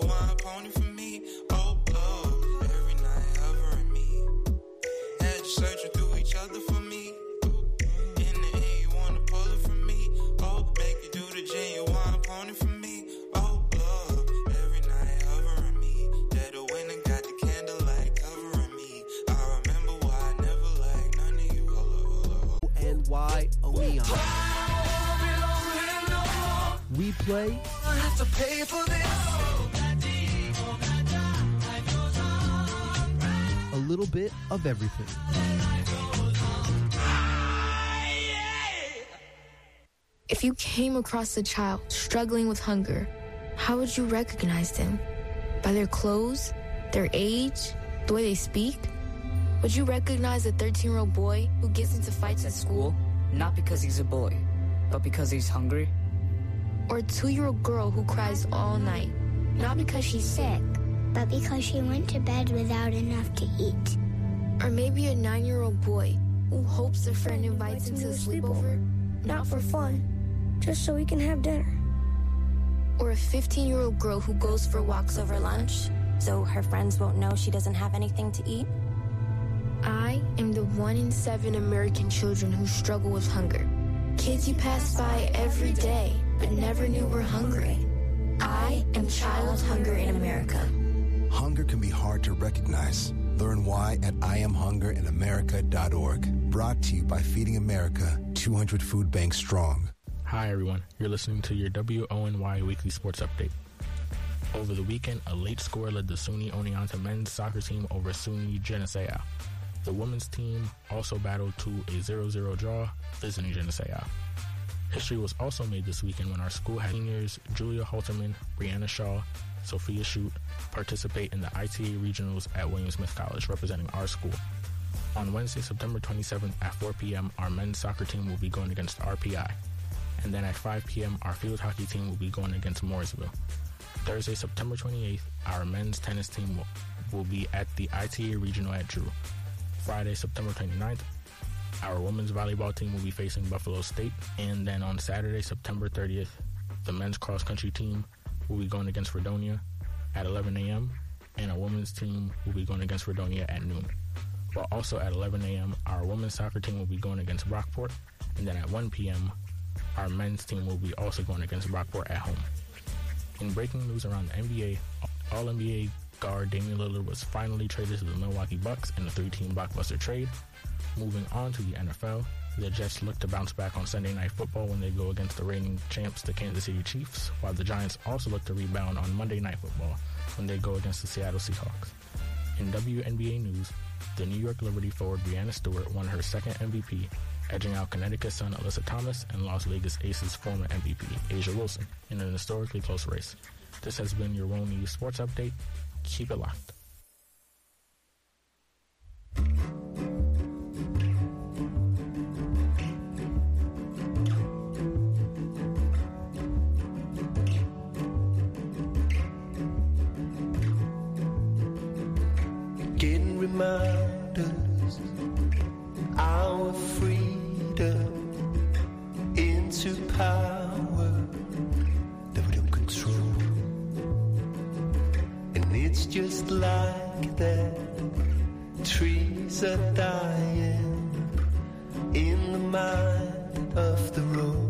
want a pony for me. Oh, oh, every night hovering me. Had you searching through each other for me. In the end, you wanna pull it from me. Oh, make you do the gym, you want a pony for me. Oh, oh, every night hovering me. Dead of winter got the candlelight covering me. I remember why I never liked none of you. Hold up. NY Oneon. We play. I have to pay for this. A little bit of everything. If you came across a child struggling with hunger, how would you recognize them? By their clothes, their age, the way they speak? Would you recognize a 13-year-old boy who gets into fights at school? Not because he's a boy, but because he's hungry? Or a 2-year-old girl who cries all night, not because she's sick, but because she went to bed without enough to eat. Or maybe a 9-year-old boy who hopes a friend invites him to a sleepover, not for fun, just so he can have dinner. Or a 15-year-old girl who goes for walks over lunch, so her friends won't know she doesn't have anything to eat. I am the 1 in 7 American children who struggle with hunger. Kids you pass by every day, but never knew were hungry. I am Child Hunger in America. Hunger can be hard to recognize. Learn why at IamHungerInAmerica.org. Brought to you by Feeding America, 200 Food Banks strong. Hi, everyone. You're listening to your WONY Weekly Sports Update. Over the weekend, a late score led the SUNY Oneonta men's soccer team over SUNY Geneseo. The women's team also battled to a 0-0 draw, visiting Geneseo. History was also made this weekend when our school had seniors Julia Halterman, Brianna Shaw, Sophia Shute participate in the ITA Regionals at William Smith College, representing our school. On Wednesday, September 27th at 4 p.m., our men's soccer team will be going against RPI. And then at 5 p.m., our field hockey team will be going against Morrisville. Thursday, September 28th, our men's tennis team will be at the ITA Regional at Drew. Friday, September 29th, our women's volleyball team will be facing Buffalo State. And then on Saturday, September 30th, the men's cross-country team will be going against Fredonia at 11 a.m. and our women's team will be going against Fredonia at noon. While also at 11 a.m., our women's soccer team will be going against Brockport. And then at 1 p.m., our men's team will be also going against Brockport at home. In breaking news around the NBA, All-NBA guard Damian Lillard was finally traded to the Milwaukee Bucks in a 3-team blockbuster trade. Moving on to the NFL, the Jets look to bounce back on Sunday Night Football when they go against the reigning champs, the Kansas City Chiefs, while the Giants also look to rebound on Monday Night Football when they go against the Seattle Seahawks. In WNBA news, the New York Liberty forward Breanna Stewart won her second MVP, edging out Connecticut Sun Alyssa Thomas and Las Vegas Aces former MVP Asia Wilson in an historically close race. This has been your World News Sports Update. Keep it locked. Getting reminders, our freedom into power that we don't control. And it's just like that, trees are dying in the mind of the road.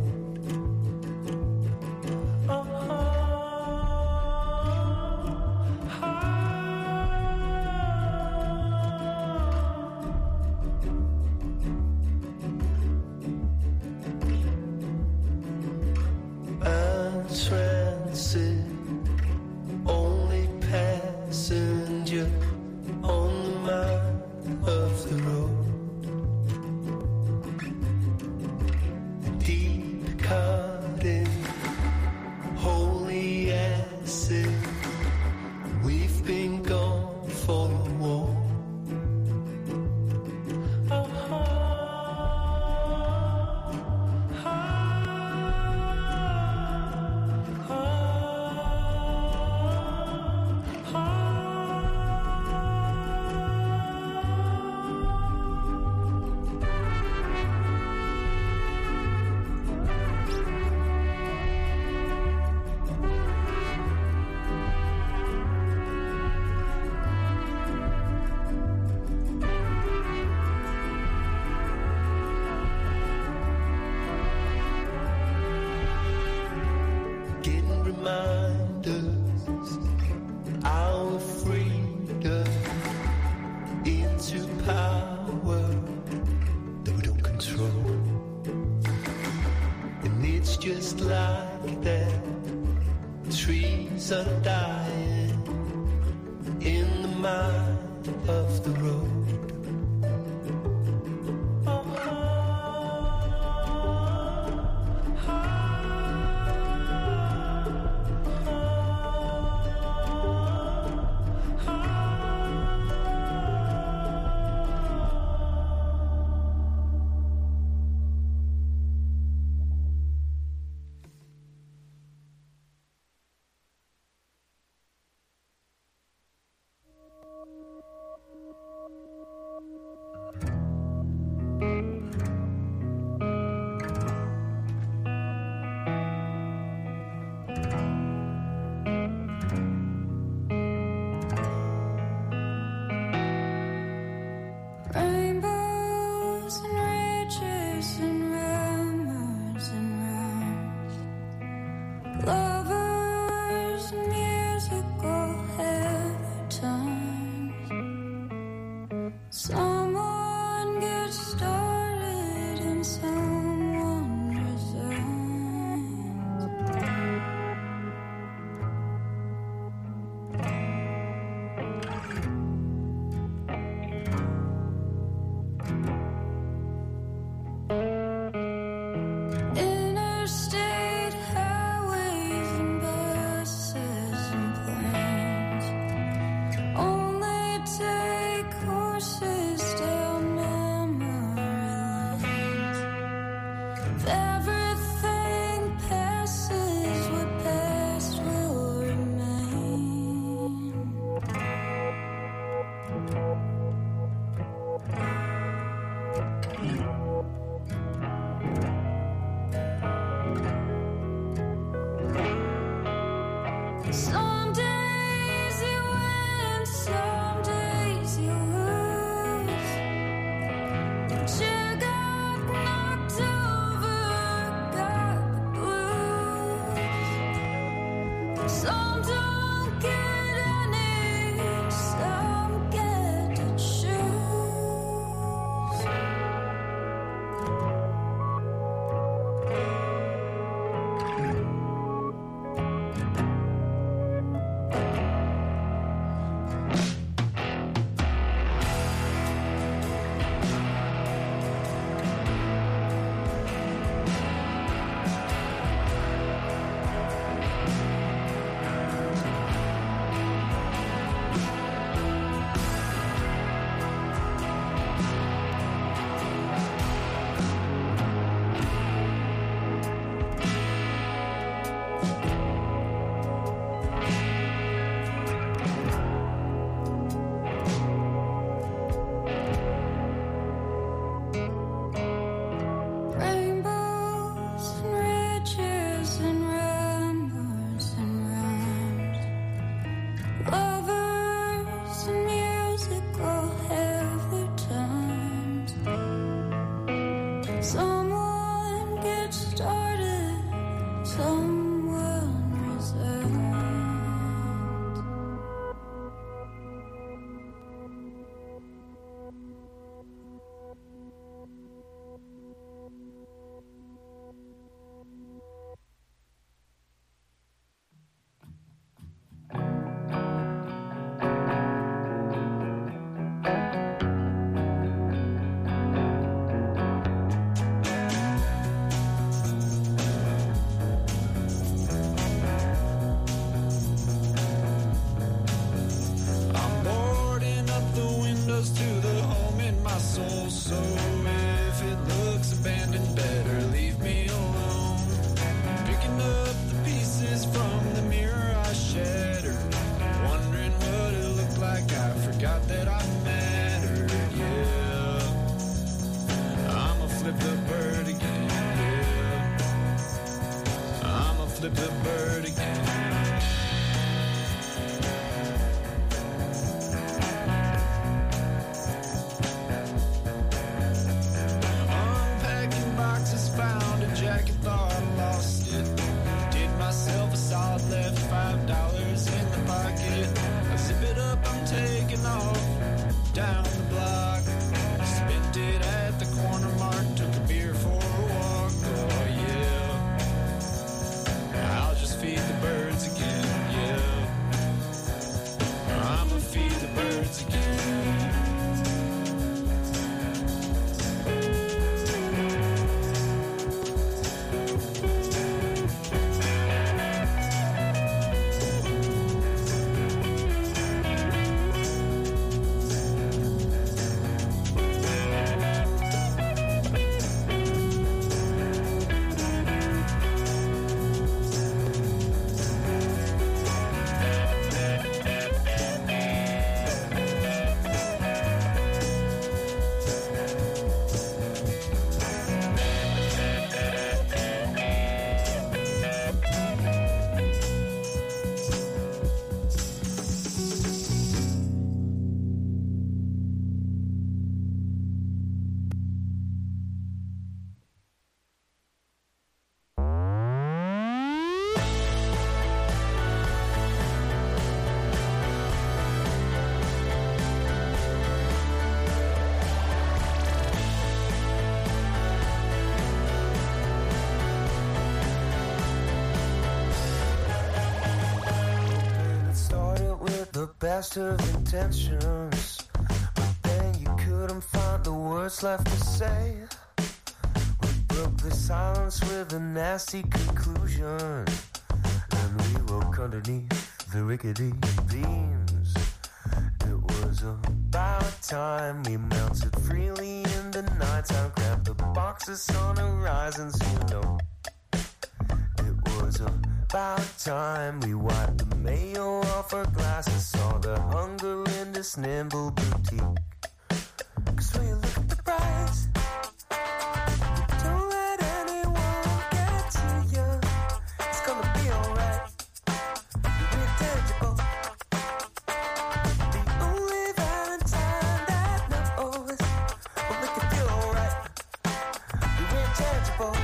Transit, only passenger on the mind of the road. Deep trees are dying in the mind of the road. Rainbows and ridges and rumors and rhymes, lovers and musical heather times. Someone gets started and someone resigns. Interstate highways and buses and planes only take horses the best of intentions, but then you couldn't find the words left to say. We broke the silence with a nasty conclusion, and we woke underneath the rickety beams. It was about time we melted freely in the nighttime, grabbed the boxes on horizons, you know. It was about time we wiped the mayo off our glasses, saw the hunger in this nimble boutique. 'Cause when you look at the price, don't let anyone get to you. It's gonna be alright. You're intangible. The only Valentine that knows will make you feel alright. You're intangible.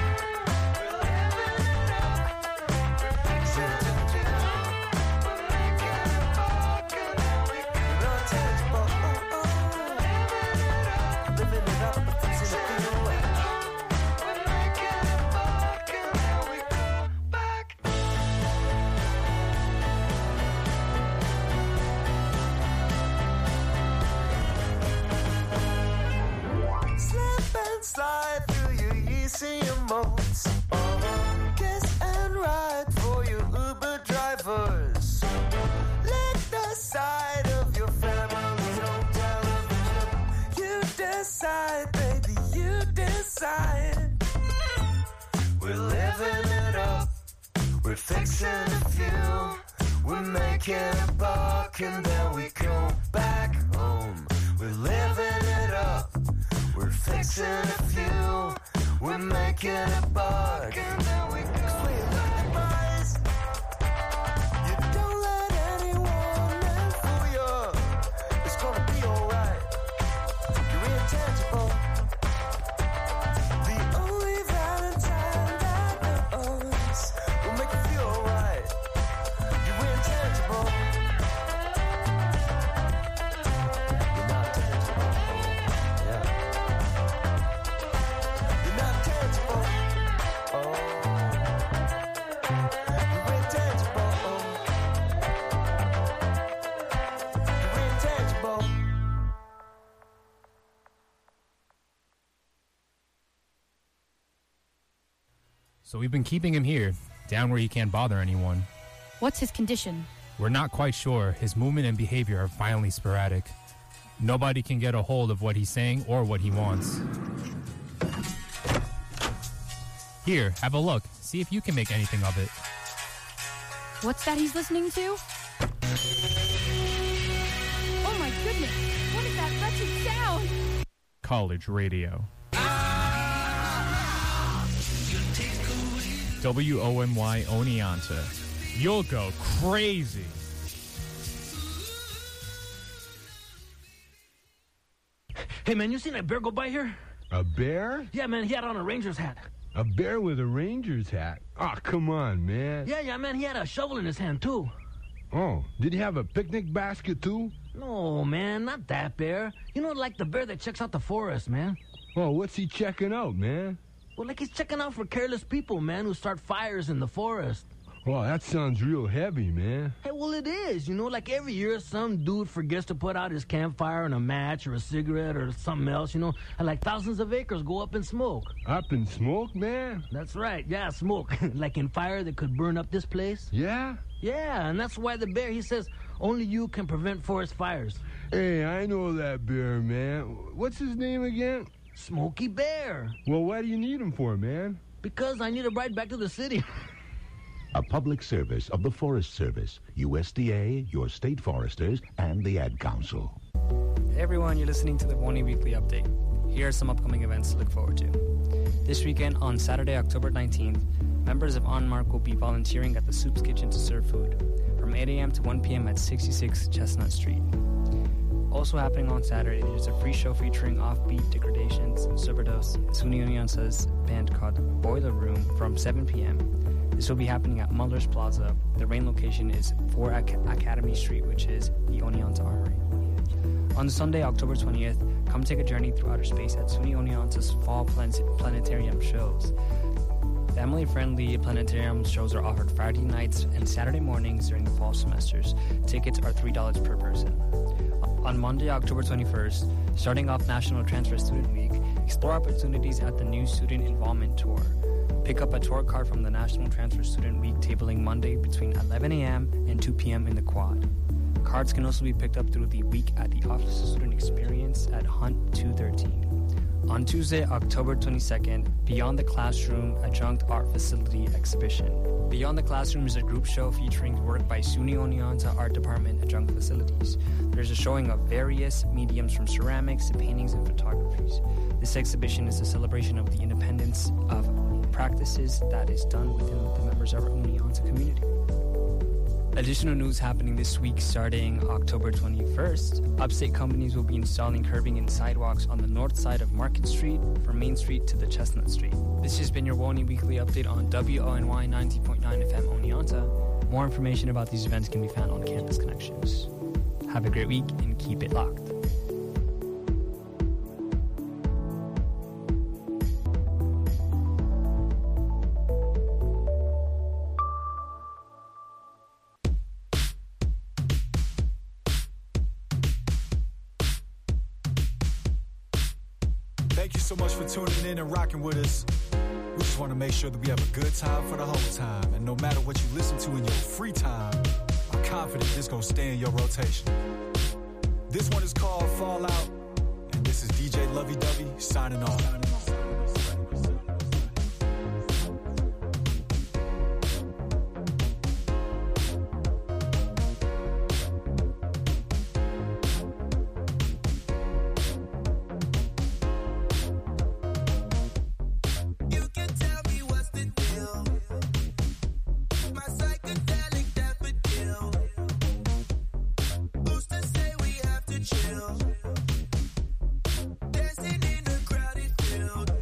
Slide through your easy emotes. Kiss and ride for your Uber drivers. Let the side of your family on television. You decide, baby, you decide. We're living it up. We're fixing a few. We're making a buck and then we go back home. We're living it up. We're fixing a few, we're making a buck, and then we go. 'Cause when you look at the price, you don't let anyone in fool you. It's gonna be alright. You're intangible. The only Valentine that knows will make you feel alright. You're intangible. You're not tangible. Yeah. So we've been keeping him here, down where he can't bother anyone. What's his condition? We're not quite sure. His movement and behavior are violently sporadic. Nobody can get a hold of what he's saying or what he wants. Here, have a look. See if you can make anything of it. What's that he's listening to? Oh my goodness! What is that wretched sound? College radio. WOMY Oneonta. You'll go crazy. Hey, man, you seen that bear go by here? A bear? Yeah, man, he had on a Ranger's hat. A bear with a Ranger's hat? Oh, come on, man. Yeah, man, he had a shovel in his hand, too. Oh, did he have a picnic basket, too? No, man, not that bear. You know, like the bear that checks out the forest, man. Oh, what's he checking out, man? Well, like he's checking out for careless people, man, who start fires in the forest. Oh, that sounds real heavy, man. Hey, well, it is. You know, like every year some dude forgets to put out his campfire and a match or a cigarette or something else, you know, and like thousands of acres go up in smoke. Up in smoke, man? That's right. Yeah, smoke. Like in fire that could burn up this place. Yeah? Yeah, and that's why the bear, he says, only you can prevent forest fires. Hey, I know that bear, man. What's his name again? Smokey Bear. Well, why do you need him for, man? Because I need a ride back to the city. A public service of the Forest Service, USDA, your state foresters, and the Ad Council. Hey everyone, you're listening to the Pony Weekly Update. Here are some upcoming events to look forward to. This weekend, on Saturday, October 19th, members of OnMark will be volunteering at the Soup's Kitchen to serve food from 8 a.m. to 1 p.m. at 66 Chestnut Street. Also happening on Saturday, there's a free show featuring Offbeat, Degradations, Superdos, SUNY Oneonta's band called Boiler Room from 7 p.m. This will be happening at Muller's Plaza. The rain location is 4 Academy Street, which is the Oneonta Armory. On Sunday, October 20th, come take a journey through outer space at SUNY Oneonta's Fall Planetarium shows. Family-friendly planetarium shows are offered Friday nights and Saturday mornings during the fall semesters. Tickets are $3 per person. On Monday, October 21st, starting off National Transfer Student Week, explore opportunities at the new Student Involvement Tour. Pick up a tour card from the National Transfer Student Week tabling Monday between 11 a.m. and 2 p.m. in the Quad. Cards can also be picked up through the week at the Office of Student Experience at Hunt 213. On Tuesday, October 22nd, Beyond the Classroom Adjunct Art Facility Exhibition. Beyond the Classroom is a group show featuring work by SUNY Oneonta Art Department Adjunct Facilities. There's a showing of various mediums from ceramics to paintings and photographies. This exhibition is a celebration of the independence of practices that is done within the members of our Oneonta community. Additional news happening this week starting October 21st. Upstate companies will be installing curbing and sidewalks on the north side of Market Street from Main Street to the Chestnut Street. This has been your WONY Weekly Update on WONY 90.9 FM Oneonta. More information about these events can be found on Campus Connections. Have a great week and keep it locked. Thank you so much for tuning in and rocking with us. We just want to make sure that we have a good time for the whole time. And no matter what you listen to in your free time, I'm confident it's going to stay in your rotation. This one is called Fallout, and this is DJ Lovey Dovey signing off. Chill. Dancing in a crowded field.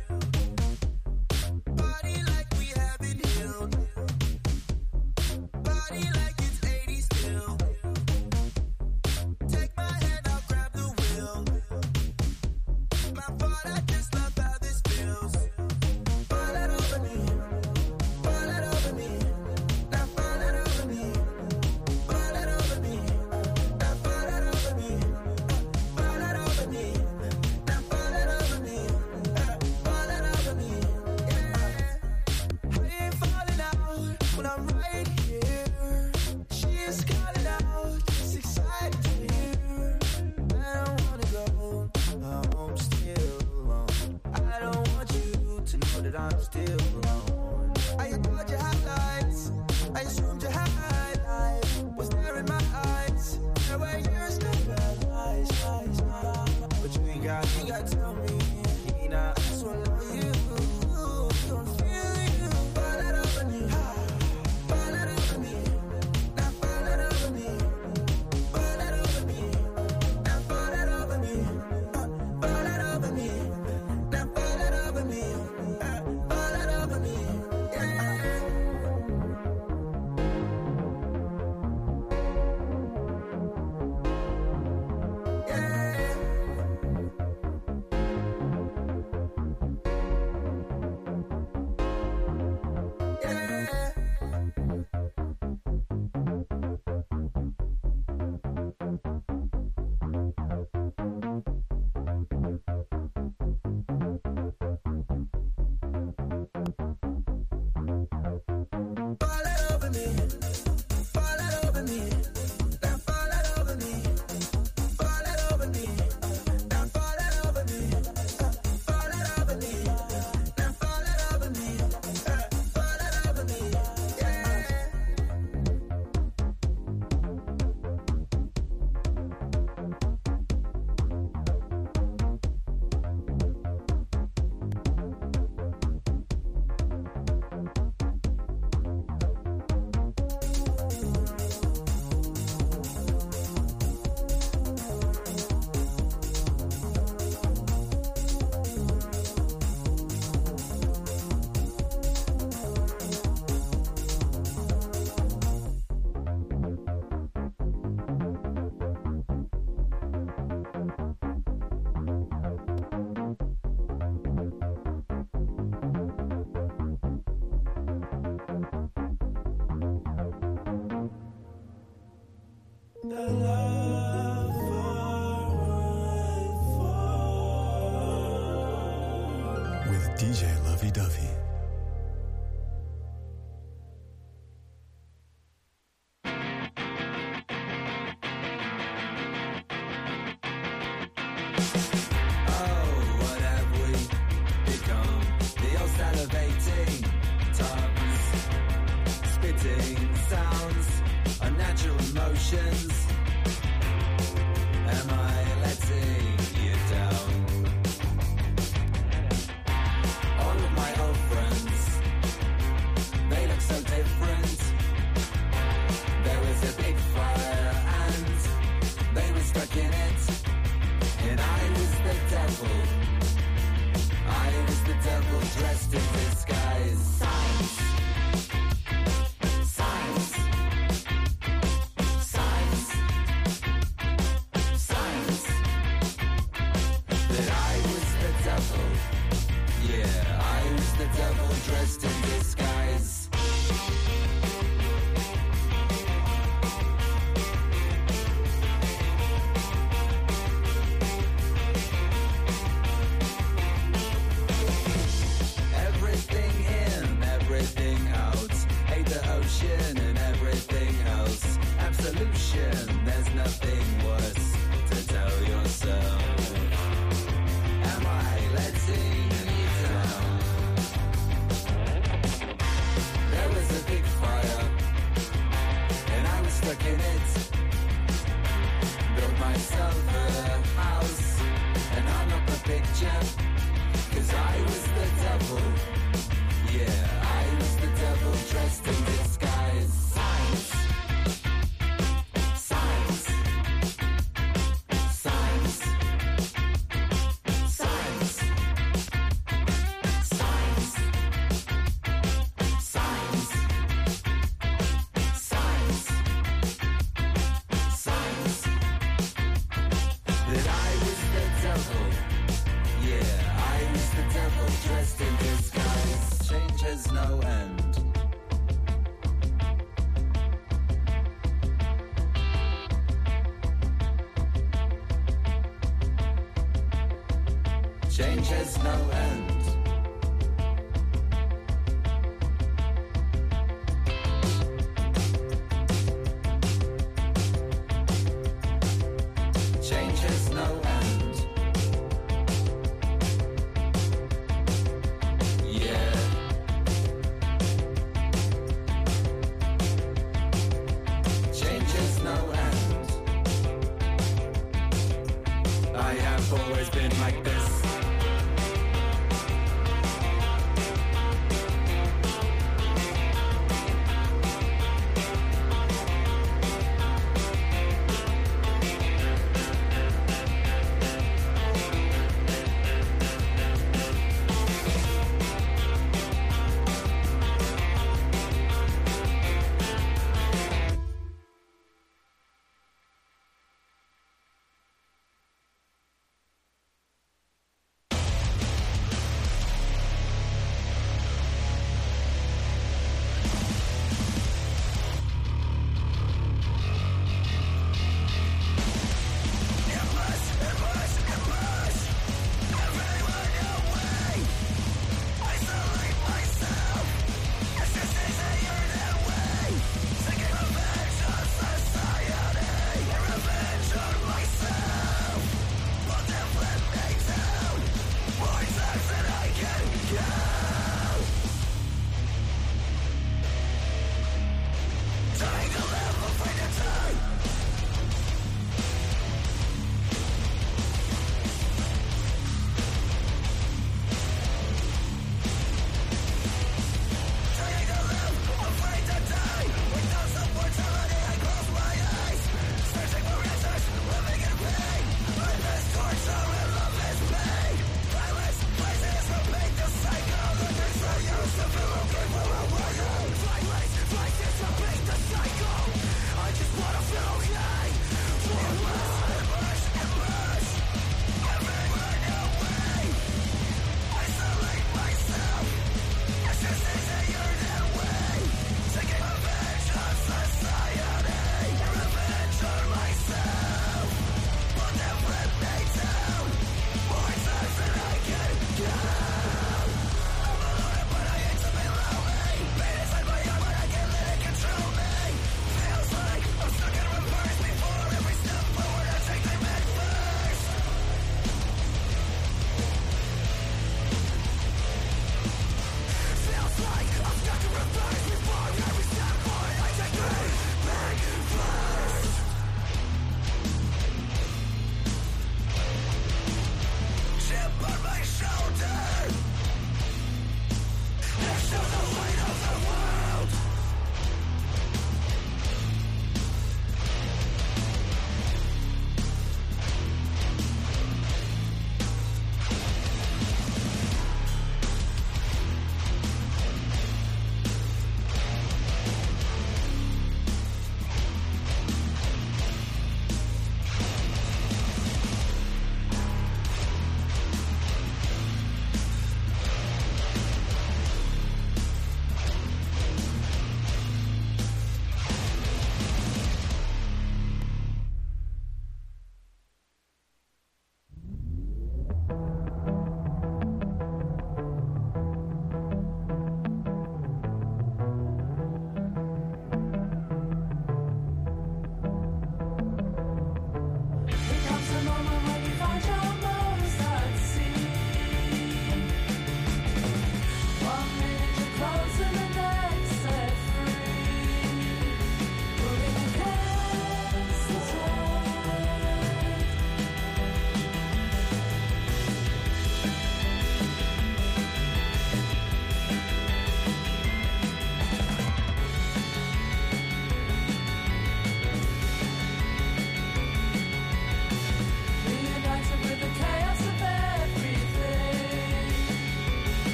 With DJ Lovey Dovey. Change has no end. Change has no end. Yeah. Change has no end. I have always been like this.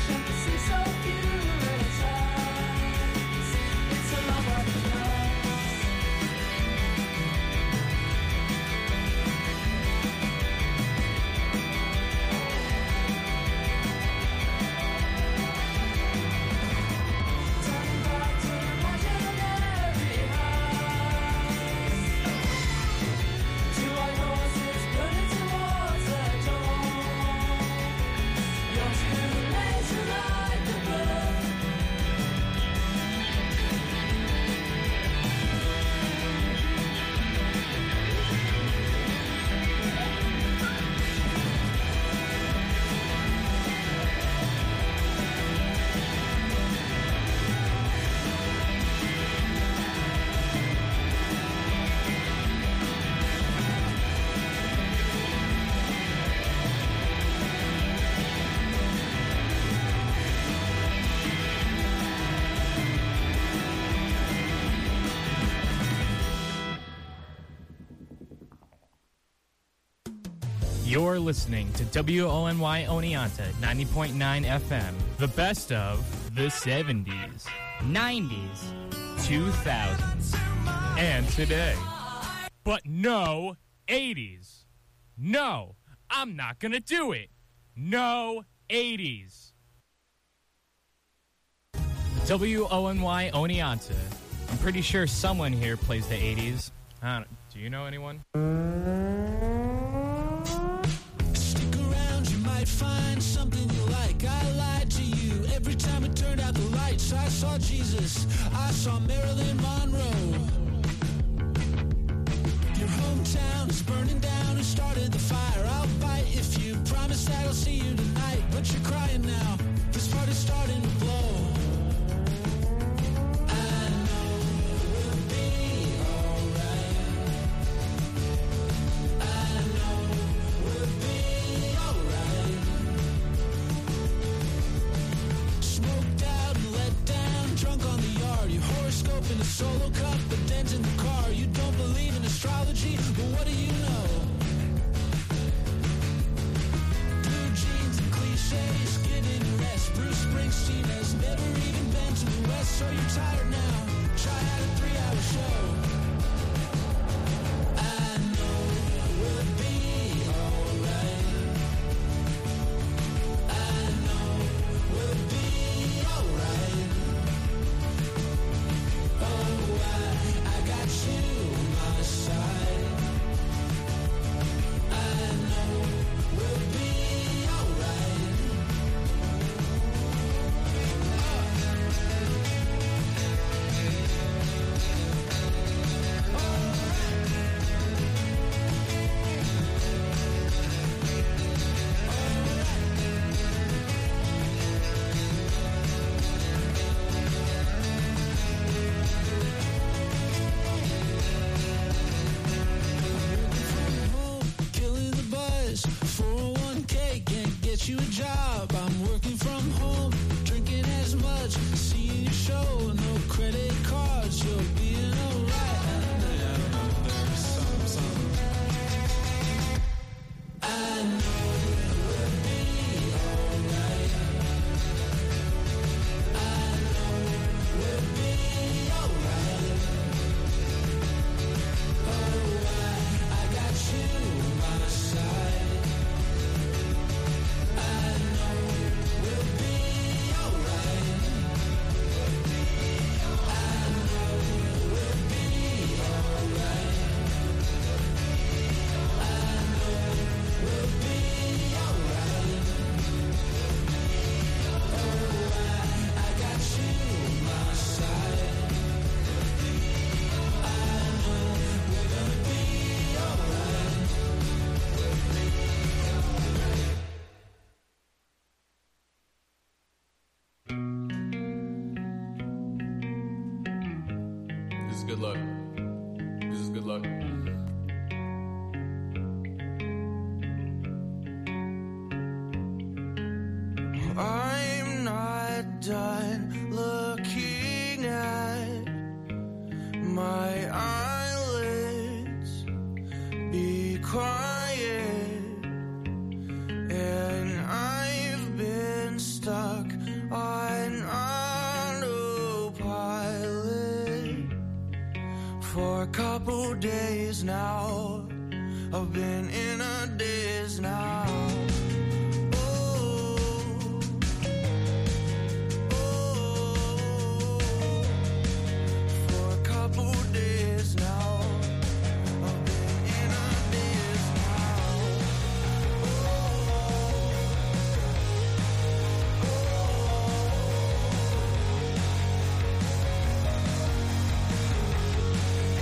You're listening to WONY Oneonta 90.9 FM. The best of the 70s, 90s, 2000s, and today. But no 80s. No, I'm not gonna do it. No 80s. WONY Oneonta. I'm pretty sure someone here plays the 80s. Do you know anyone? Find something you like. I lied to you every time I turned out the lights. I saw Jesus, I saw Marilyn Monroe. Your hometown is burning down. Who started the fire? I'll bite if you promise that I'll see you tonight. But you're crying now. This party's starting to blow. I know we'll be alright. I know we'll be alright. Smoked out and let down, drunk on the yard. Your horoscope in a solo cup, a dent in the car. You don't believe in astrology, but what do you know? Blue jeans and cliches, get in rest. Bruce Springsteen has never even been to the West, so you're tired now. Try out a 3-hour show. I know we'll be alright. I know we'll be alright. Oh, I got you on my side. I know we'll be alright. Killing the buzz, 401k can't get you a job. I'm working from home, drinking as much, seeing your show, no credit cards, you're being alright. I know we'll be alright. I know we'll be alright. Oh, I got you on my side. I know we'll be alright. I know we'll be alright. I know we'll be alright. Oh, I got you on my side. I know we're gonna be alright. This is good luck. This is good luck. I'm not done looking at my eyelids. Be quiet. And I've been stuck couple days now. I've been in a daze now. For a couple days now. I've been in a daze now.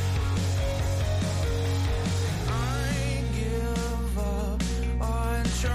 I give up on trying.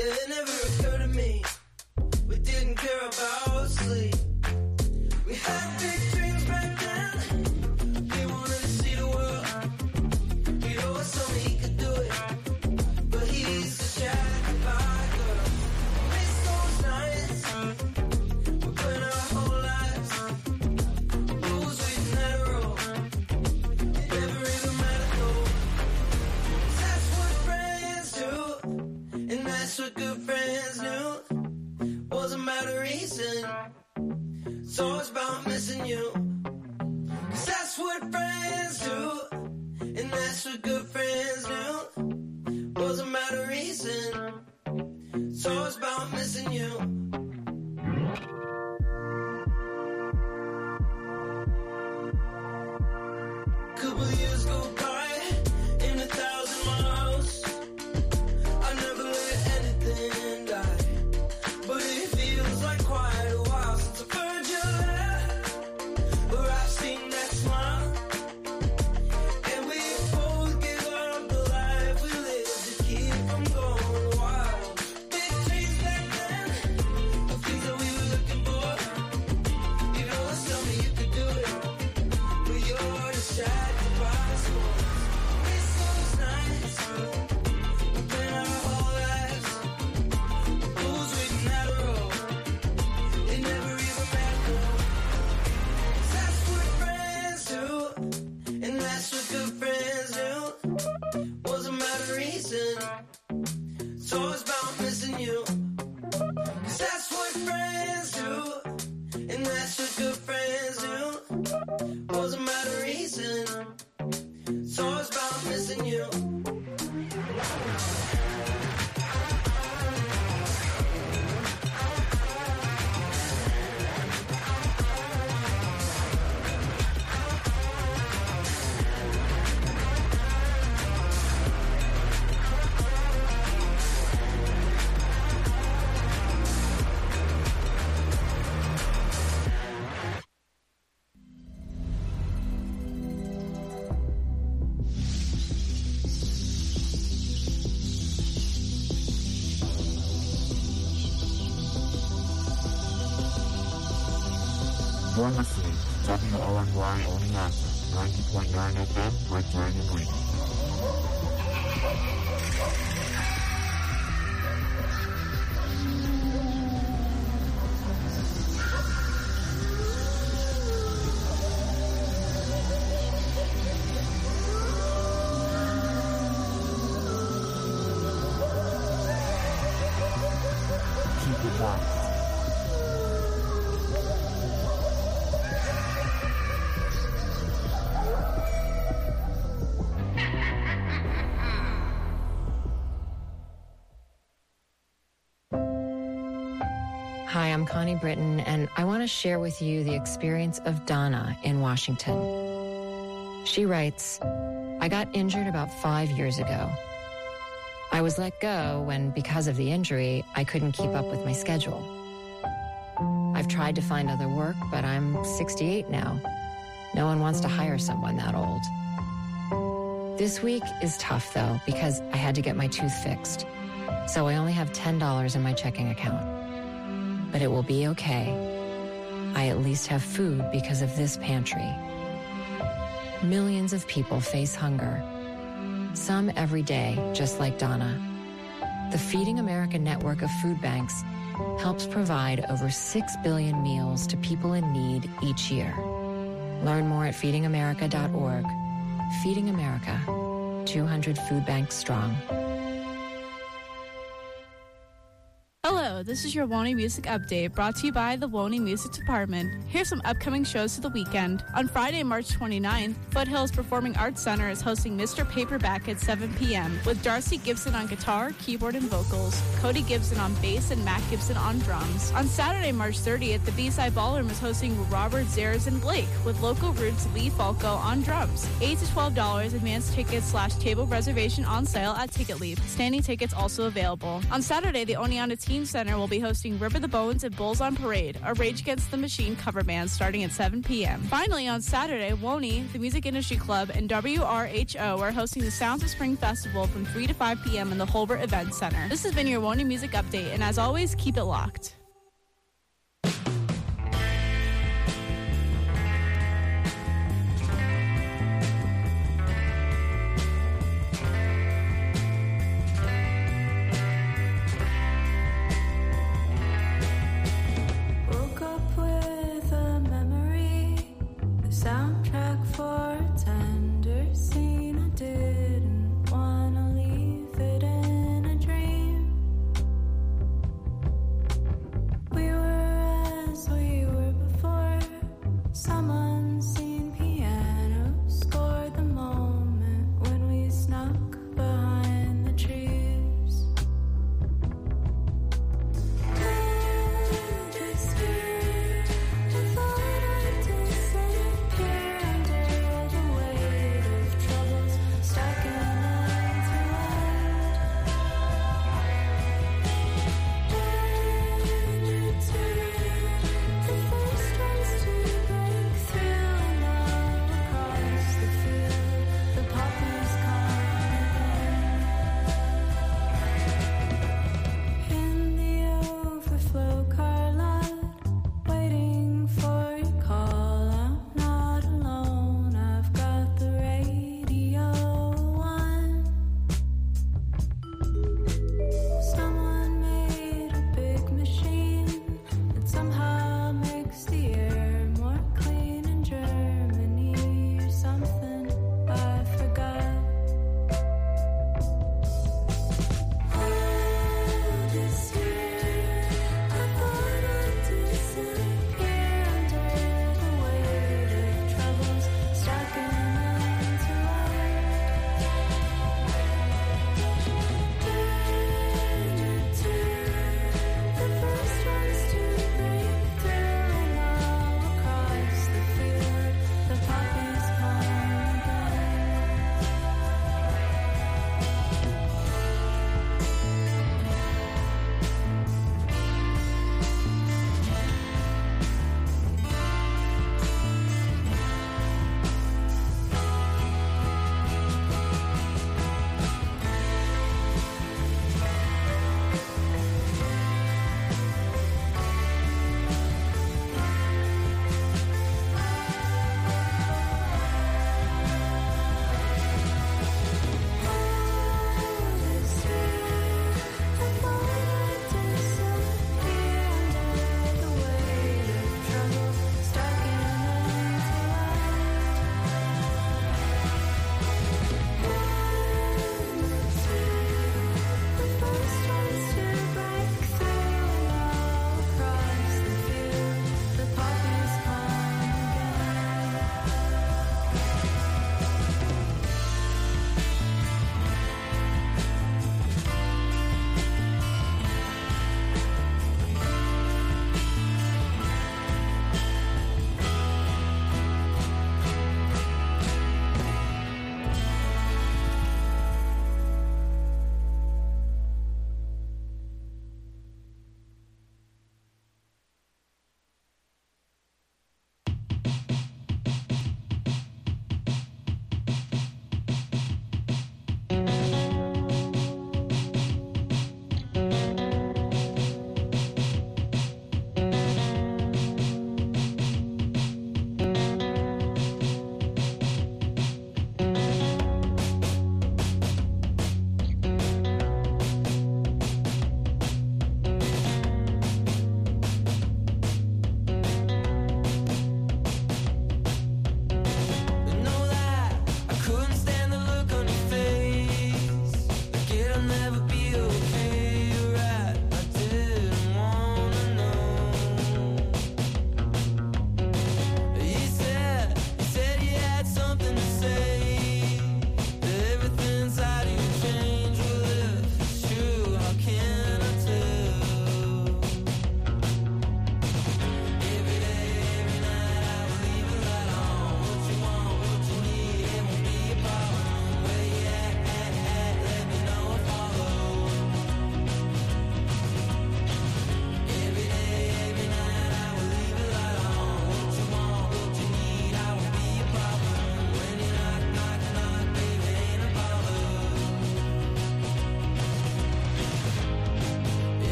Yeah, it never occurred to me. We didn't care about sleep. We had big dreams back then. We wanted to see the world. He always told me he could do it, but he's a jack of all girls. Miss those nights. We put our whole lives. Rules we never wrote. It never even mattered though. That's what friends do, and that's what good friends knew. Wasn't matter reason. It's always about missing you. 'Cause that's what friends do, and that's what good friends do. Wasn't matter reason. It's always about missing you. Couple years go by in 1,000 miles. I never let anything die, but it feels like quite a while since I've heard you laugh, or I've seen that smile. And we both give up the life we live to keep from going wild. Big dreams back then, the things that we were looking for. You always tell me you could do it, but you're the sacrifice. Miss those nights. We spent our whole lives. Rules we never wrote. It never even mattered. That's what friends do, and that's what good friends do. Wasn't matter reason. It's always about missing you. 'Cause that's what friends do, and that's what good friends do. Wasn't matter reason. It's always about missing you. You're listening to WONY Oneonta, 90.9 FM, Red Dragon Radio. Keep it locked. Hi, I'm Connie Britton, and I want to share with you the experience of Donna in Washington. She writes, I got injured about 5 years ago. I was let go when, because of the injury, I couldn't keep up with my schedule. I've tried to find other work, but I'm 68 now. No one wants to hire someone that old. This week is tough, though, because I had to get my tooth fixed. So I only have $10 in my checking account. But it will be okay. I at least have food because of this pantry. Millions of people face hunger. Some every day, just like Donna. The Feeding America network of food banks helps provide over 6 billion meals to people in need each year. Learn more at feedingamerica.org. Feeding America, 200 food banks strong. Hello, this is your Woney Music Update, brought to you by the Woney Music Department. Here's some upcoming shows for the weekend. On Friday, March 29th, Foothills Performing Arts Center is hosting Mr. Paperback at 7 p.m. with Darcy Gibson on guitar, keyboard, and vocals, Cody Gibson on bass, and Matt Gibson on drums. On Saturday, March 30th, the B-Side Ballroom is hosting Robert Zares and Blake with local roots Lee Falco on drums. $8 to $12 advance tickets / table reservation on sale at TicketLeap. Standing tickets also available. On Saturday, the Oneonta Teen Center Center will be hosting River the Bones and Bulls on Parade, a Rage Against the Machine cover band starting at 7 p.m. Finally, on Saturday, WONI, the Music Industry Club, and WRHO are hosting the Sounds of Spring Festival from 3 to 5 p.m. in the Holbert Event Center. This has been your WONI Music Update, and as always, keep it locked. Woke up with a memory, the soundtrack for a tender scene. I didn't wanna leave it in a dream.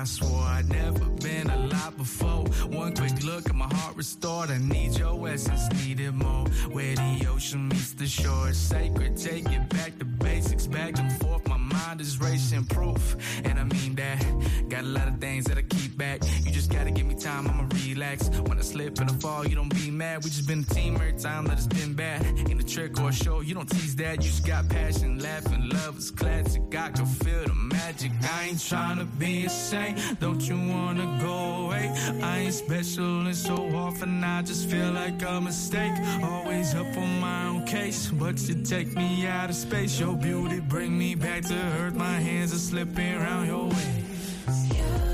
swore I'd never been alive before. One quick look and my heart restored. I need your essence, needed more. Where the ocean meets the shore, it's sacred. Take it back to basics, back and forth. My mind is racing proof, and I mean that. Got a lot of things that I keep back. You just gotta give me time, I'ma relax. When I slip and I fall, you don't be mad. We just been a team every time that it's been bad. Ain't a trick or a show, you don't tease that. You just got passion, laughing, love is classic. I can feel the magic. I ain't tryna be a saint, don't you wanna go away? I ain't special and so often I just feel like a mistake. Always up on my own case, but you take me out of space. Your beauty bring me back to earth. My hands are slipping around your waist.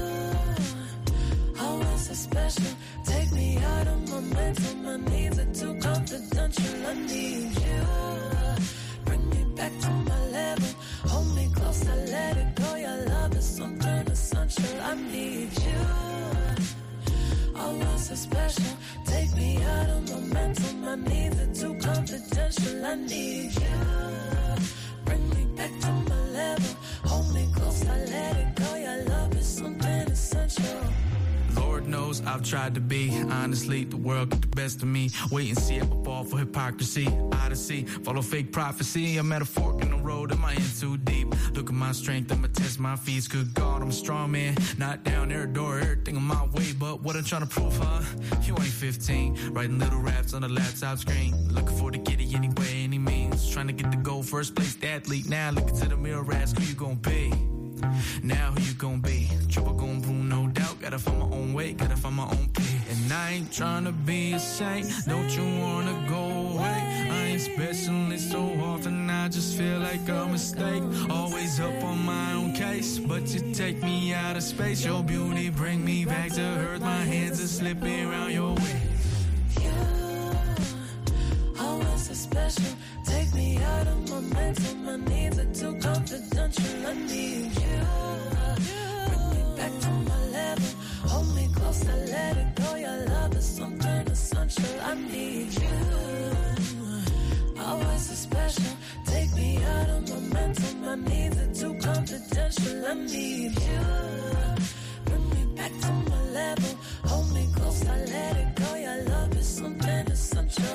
Always so special. Take me out of my mental. My needs are too confidential. I need you. Bring me back to my level. Hold me close, I let it go. Your love is something essential. I need you. Always so special. Take me out of my mental. My needs are too confidential. I need you. Bring me back to my level. Hold me close, I let it go. Your love is something essential. Lord knows I've tried to be. Honestly, the world got the best of me. Wait and see, I'ma fall for hypocrisy. Odyssey, follow fake prophecy. I'm at a fork in the road, am I in too deep? Look at my strength, I'ma test my feet. Good God, I'm a strong man. Not down there, door, everything on my way. But what I'm trying to prove, huh? You ain't 15. Writing little raps on a laptop screen. Looking for the kitty any way, any means. Trying to get the goal, first place athlete. Now look into the mirror, ask who you gonna be. Now who you gonna be? Trouble gon' brew, no doubt. Gotta find my own way, gotta find my own pace. And I ain't tryna be a saint, don't you wanna go away? I ain't special, it's so often I just feel like a mistake. Always up on my own case, but you take me out of space. Your beauty bring me back to earth. My hands are slipping around your waist. You, always so special. Take me out of my mental. My needs are too confidential. I need you. Bring me back to my level. Hold me close, I let it go. Your love is something essential. I need you. Always so special. Take me out of my mental. My needs are too confidential. I need you. Bring me back to my level. Hold me close, I let it go. Your love is something essential.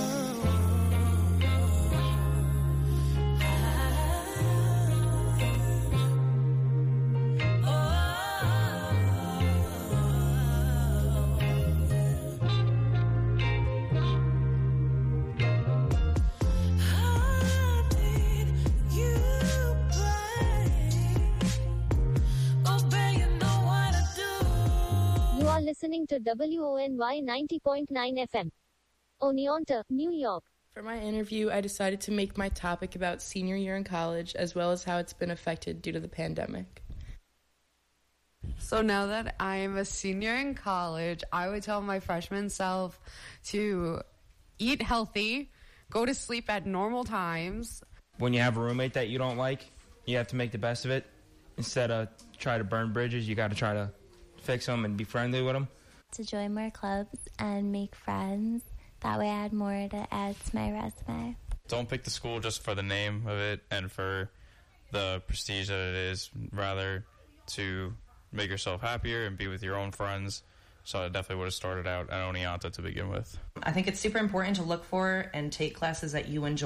Listening to WONY 90.9 FM. Oneonta, New York. For my interview, I decided to make my topic about senior year in college, as well as how it's been affected due to the pandemic. So now that I am a senior in college, I would tell my freshman self to eat healthy, go to sleep at normal times. When you have a roommate that you don't like, you have to make the best of it. Instead of try to burn bridges, you got to try to fix them and be friendly with them. To join more clubs and make friends. That way I had more to add to my resume. Don't pick the school just for the name of it and for the prestige that it is. Rather to make yourself happier and be with your own friends. So I definitely would have started out at Oneonta to begin with. I think it's super important to look for and take classes that you enjoy.